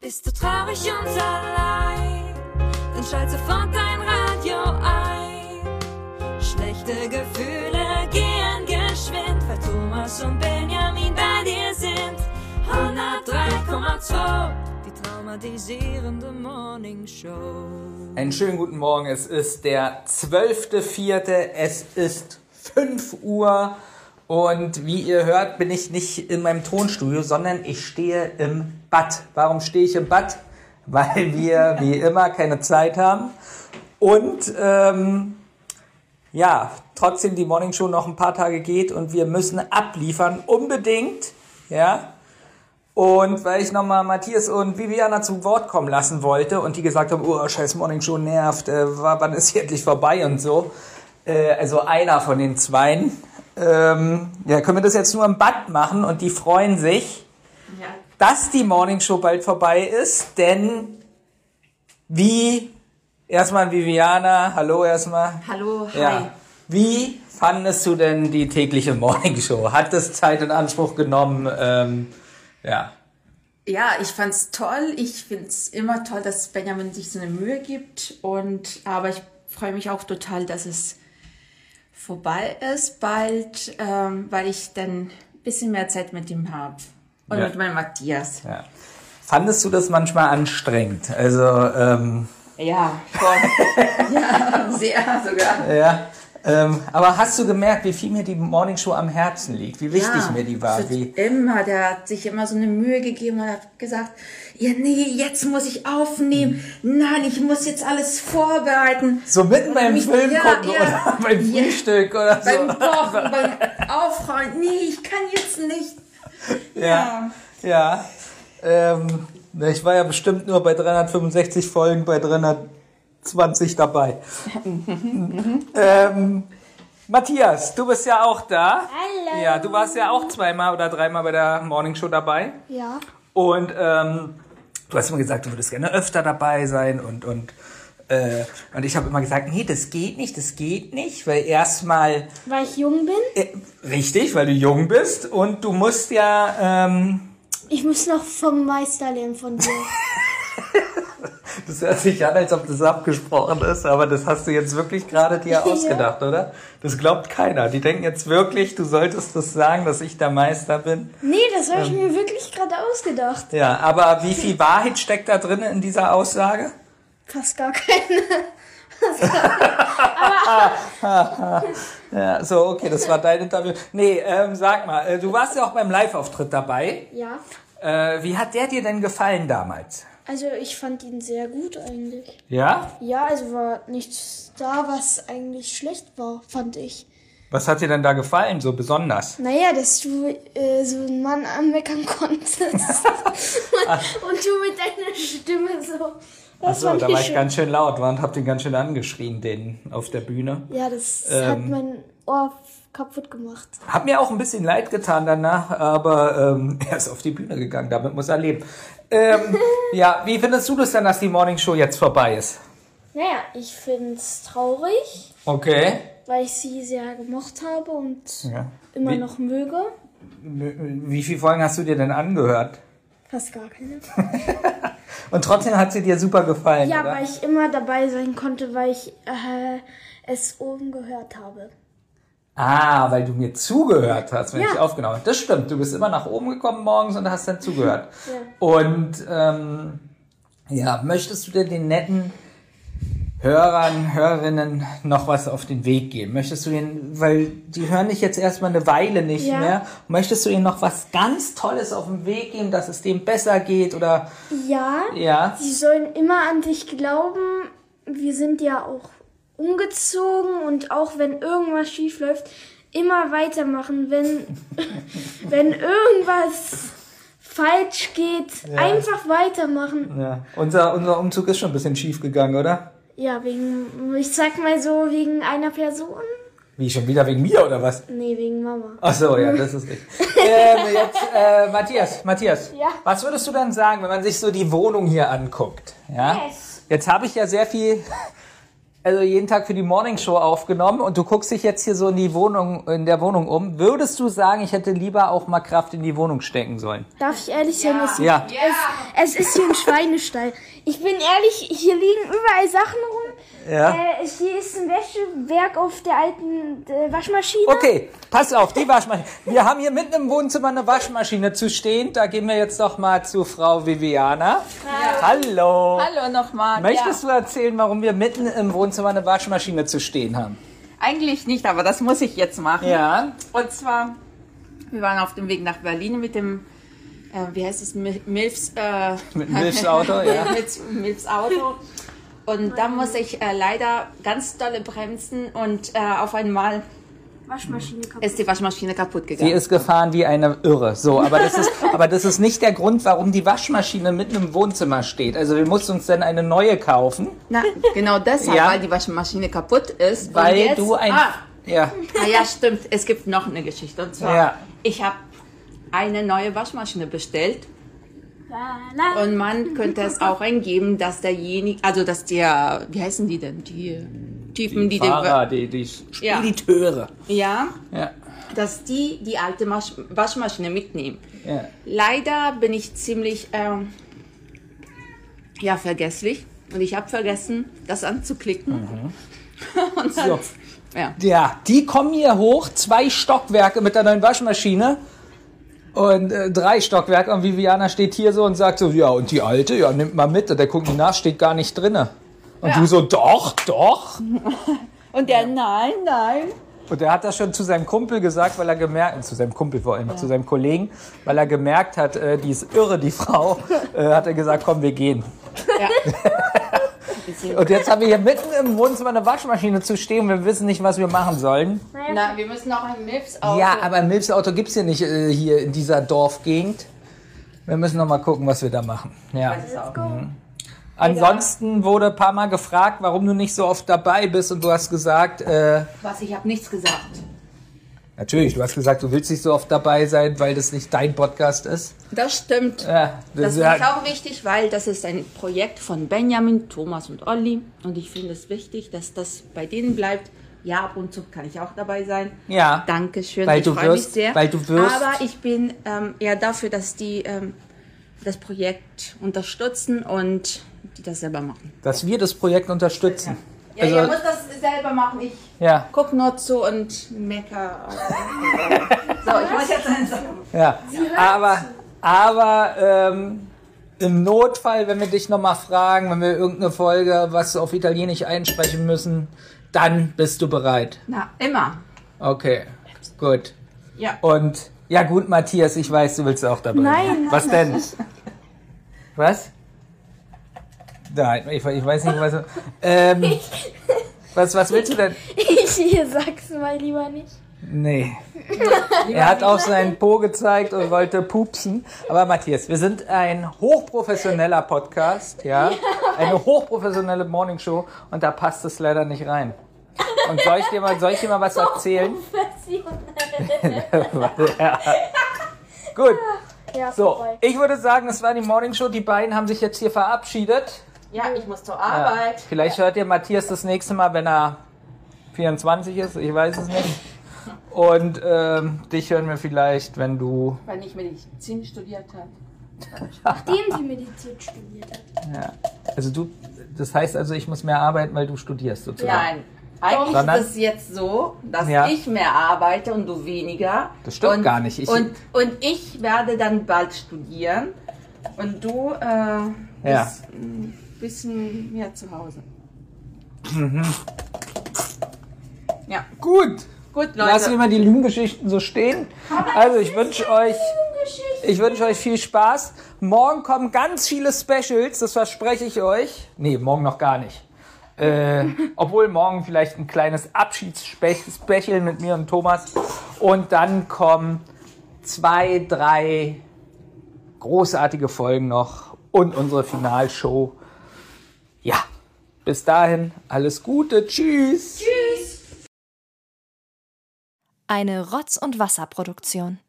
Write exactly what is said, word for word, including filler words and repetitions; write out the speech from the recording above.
Bist du traurig und allein, dann schalt sofort dein Radio ein. Schlechte Gefühle gehen geschwind, weil Thomas und Benjamin bei dir sind. hundertdrei Komma zwei, die traumatisierende Morning Show. Einen schönen guten Morgen, es ist der zwölfte vierte, es ist fünf Uhr und wie ihr hört, bin ich nicht in meinem Tonstudio, sondern ich stehe im Bad. Warum stehe ich im Bad? Weil wir wie immer keine Zeit haben und ähm, ja, trotzdem die Morning Show noch ein paar Tage geht und wir müssen abliefern, unbedingt, ja. Und weil ich nochmal Matthias und Viviana zu Wort kommen lassen wollte und die gesagt haben, oh, scheiß Morning Show nervt, äh, wann ist sie endlich vorbei und so. Äh, also einer von den Zweien. Ähm, ja, können wir das jetzt nur im Bad machen und die freuen sich, ja, dass die Morning Show bald vorbei ist, denn wie, erstmal Viviana, hallo erstmal. Hallo, hi. Ja. Wie fandest du denn die tägliche Morning Show? Hat es Zeit in Anspruch genommen? Ähm, Ja. Ja, ich fand's toll. Ich find's immer toll, dass Benjamin sich so eine Mühe gibt. Und aber ich freue mich auch total, dass es vorbei ist bald, ähm, weil ich dann ein bisschen mehr Zeit mit ihm habe. Und ja, mit meinem Matthias. Ja. Fandest du das manchmal anstrengend? Also, ähm... Ja, schon. Ja, sehr sogar. Ja. Ähm, aber hast du gemerkt, wie viel mir die Morning Show am Herzen liegt? Wie wichtig ja, mir die war? Wie immer, der hat sich immer so eine Mühe gegeben und hat gesagt, ja nee, jetzt muss ich aufnehmen. Hm. Nein, ich muss jetzt alles vorbereiten. So mitten beim mich, Film ja, gucken ja, oder beim ja, Frühstück oder beim so. Kochen, beim Aufräumen. Nee, ich kann jetzt nicht. Ja, ja. ja. Ähm, ich war ja bestimmt nur bei dreihundertfünfundsechzig Folgen, bei dreihundertzwanzig dabei. ähm, Matthias, du bist ja auch da. Hallo. Ja, du warst ja auch zweimal oder dreimal bei der Morning Show dabei. Ja. Und ähm, du hast immer gesagt, du würdest gerne öfter dabei sein und und äh, und ich habe immer gesagt, nee, das geht nicht, das geht nicht, weil erstmal weil ich jung bin. Äh, richtig, weil du jung bist und du musst ja ähm, ich muss noch vom Meister lernen von dir. Das hört sich an, als ob das abgesprochen ist, aber das hast du jetzt wirklich gerade dir ausgedacht, ja, oder? Das glaubt keiner. Die denken jetzt wirklich, du solltest das sagen, dass ich der Meister bin. Nee, das habe ich ähm, mir wirklich gerade ausgedacht. Ja, aber wie viel Wahrheit steckt da drin in dieser Aussage? Fast gar keine. Fast gar keine. Ja, so, okay, das war dein Interview. Nee, ähm, sag mal, du warst ja auch beim Live-Auftritt dabei. Ja. Äh, wie hat der dir denn gefallen damals? Also ich fand ihn sehr gut eigentlich. Ja? Ja, also war nichts da, was eigentlich schlecht war, fand ich. Was hat dir denn da gefallen, so besonders? Naja, dass du äh, so einen Mann anmeckern konntest. und, und du mit deiner Stimme so. Achso, da war ich schön. ganz schön laut war und hab den ganz schön angeschrien, den auf der Bühne. Ja, das ähm, hat mein Ohr kaputt gemacht. Hat mir auch ein bisschen leid getan danach, aber ähm, er ist auf die Bühne gegangen, damit muss er leben. Ähm, ja, wie findest du das denn, dass die Morning Show jetzt vorbei ist? Naja, ich find's traurig. Okay. Weil ich sie sehr gemocht habe und ja. immer wie, noch möge. Wie viele Folgen hast du dir denn angehört? Fast gar keine. Und trotzdem hat sie dir super gefallen, ja, oder? weil ich immer dabei sein konnte, weil ich äh, es oben gehört habe. Ah, weil du mir zugehört hast, wenn ja. ich aufgenommen habe. Das stimmt, du bist immer nach oben gekommen morgens und hast dann zugehört. Ja. Und ähm, ja, möchtest du denn den netten Hörern, Hörerinnen noch was auf den Weg geben? Möchtest du ihnen, weil die hören dich jetzt erstmal eine Weile nicht ja. mehr, möchtest du ihnen noch was ganz Tolles auf den Weg geben, dass es dem besser geht oder? Ja, ja. Sie sollen immer an dich glauben. Wir sind ja auch umgezogen und auch wenn irgendwas schief läuft, immer weitermachen. Wenn, wenn irgendwas falsch geht, ja. einfach weitermachen. Ja. Unser, unser Umzug ist schon ein bisschen schief gegangen, oder? Ja, wegen, ich sag mal so, wegen einer Person. Wie, schon wieder wegen mir, oder was? Nee, wegen Mama. Ach so, ja, das ist richtig. ähm, jetzt, äh, Matthias, Matthias. Ja? Was würdest du denn sagen, wenn man sich so die Wohnung hier anguckt? Ja? Yes. Jetzt habe ich ja sehr viel, also jeden Tag für die Morning Show aufgenommen und du guckst dich jetzt hier so in die Wohnung, in der Wohnung um. Würdest du sagen, ich hätte lieber auch mal Kraft in die Wohnung stecken sollen? Darf ich ehrlich sein? Ja. Es, Ja. Es ist hier ein Schweinestall. Ich bin ehrlich, hier liegen überall Sachen rum. Ja. Äh, hier ist ein Wäschewerk auf der alten äh, Waschmaschine. Okay, pass auf, die Waschmaschine. Wir haben hier mitten im Wohnzimmer eine Waschmaschine zu stehen. Da gehen wir jetzt doch mal zu Frau Viviana. Ja. Hallo. Hallo nochmal. Möchtest ja. du erzählen, warum wir mitten im Wohnzimmer eine Waschmaschine zu stehen haben? Eigentlich nicht, aber das muss ich jetzt machen. Ja. Und zwar, wir waren auf dem Weg nach Berlin mit dem, äh, wie heißt es, Mil- Milfs... Äh, Mit dem Milfs Auto, ja. mit Milfs Auto. Und da muss ich äh, leider ganz dolle bremsen und äh, auf einmal Waschmaschine kaputt. ist die Waschmaschine kaputt Sie gegangen. ist gefahren wie eine Irre. So, aber das ist, aber das ist nicht der Grund, warum die Waschmaschine mitten im Wohnzimmer steht. Also wir mussten uns dann eine neue kaufen, Na, genau deshalb, Ja. weil die Waschmaschine kaputt ist. weil und jetzt, du ein... Ah, Ja, ah, ja, stimmt. Es gibt noch eine Geschichte. Und zwar, Ja. ich habe eine neue Waschmaschine bestellt. La, la. Und man könnte es auch eingeben, dass derjenige, also dass der, wie heißen die denn, die Typen, die, Fahrer, die, die Ja. Spediteure. den, ja, Ja, dass die die alte Masch- Waschmaschine mitnehmen. ja. Leider bin ich ziemlich, ähm, ja, vergesslich und ich habe vergessen, das anzuklicken. Und dann, So. ja. Ja, die kommen hier hoch, zwei Stockwerke mit der neuen Waschmaschine und äh, drei Stockwerke und Viviana steht hier so und sagt so, ja und die alte, ja nimmt mal mit, der guckt nach, steht gar nicht drinne. Und Ja. du so, doch, doch. Und der, nein, nein. Und er hat das schon zu seinem Kumpel gesagt, weil er gemerkt, zu seinem Kumpel vor allem, zu seinem Kollegen, weil er gemerkt hat, äh, die ist irre, die Frau, äh, hat er gesagt, komm, wir gehen. Ja. Und jetzt haben wir hier mitten im Wohnzimmer eine Waschmaschine zu stehen und wir wissen nicht, was wir machen sollen. Na, wir müssen noch ein Milfs Auto. Ja, aber ein Milfs Auto gibt's hier nicht äh, hier in dieser Dorfgegend. Wir müssen noch mal gucken, was wir da machen. Ja. Weiß es auch. Ansonsten wurde ein paar Mal gefragt, warum du nicht so oft dabei bist und du hast gesagt, äh, Was, ich habe nichts gesagt. natürlich, du hast gesagt, du willst nicht so oft dabei sein, weil das nicht dein Podcast ist. Das stimmt. Ja, Das ist ist ja- auch wichtig, weil das ist ein Projekt von Benjamin, Thomas und Olli. Und ich finde es wichtig, dass das bei denen bleibt. Ja, ab und zu kann ich auch dabei sein. Ja. Dankeschön, Weil ich du freue mich wirst- sehr. weil du wirst- Aber ich bin ähm, eher dafür, dass die ähm, das Projekt unterstützen und die das selber machen. dass wir das Projekt unterstützen. Ja, Also- ihr müsst das selber machen. Ich Ja, guck nur zu und mecker. So, ich muss jetzt eins sagen. ja. Aber, aber ähm, im Notfall, wenn wir dich nochmal fragen, wenn wir irgendeine Folge was auf Italienisch einsprechen müssen, dann bist du bereit. Na, immer. Okay, gut. Ja. Und ja gut, Matthias, ich weiß, du willst auch dabei. Nein. Was denn? Was? Nein, ich, ich weiß nicht, was. Ähm, was, was willst du denn? Ich sag's mal lieber nicht. Nee. Er hat auf seinen Po gezeigt und wollte pupsen. Aber Matthias, wir sind ein hochprofessioneller Podcast, ja? Eine hochprofessionelle Morningshow und da passt es leider nicht rein. Und soll ich dir mal, soll ich dir mal was erzählen? Ja. Gut. Ja, So, vorbei. ich würde sagen, es war die Morningshow. Die beiden haben sich jetzt hier verabschiedet. Ja, ich muss zur Ja. Arbeit. Vielleicht hört ihr Matthias das nächste Mal, wenn er vierundzwanzig ist. Ich weiß es nicht. Und ähm, dich hören wir vielleicht, wenn du... Weil ich Medizin studiert habe. Nachdem sie Medizin studiert hat. Ja. Also du... Das heißt also, ich muss mehr arbeiten, weil du studierst sozusagen. Nein. Eigentlich Sondern- ist es jetzt so, dass Ja. ich mehr arbeite und du weniger. Das stimmt und, gar nicht. Ich- und, und ich werde dann bald studieren und du äh, Ja. bist ein bisschen mehr zu Hause. Mhm. Ja, Gut. gut, Lassen wir Leute. mal die Lügengeschichten so stehen. Also ich wünsche euch... Ich wünsche euch viel Spaß. Morgen kommen ganz viele Specials, das verspreche ich euch. Nee, morgen noch gar nicht. Äh, obwohl morgen vielleicht ein kleines Abschiedsspecial mit mir und Thomas. Und dann kommen zwei, drei großartige Folgen noch und unsere Finalshow. Ja, bis dahin alles Gute. Tschüss. Eine Rotz- und Wasserproduktion.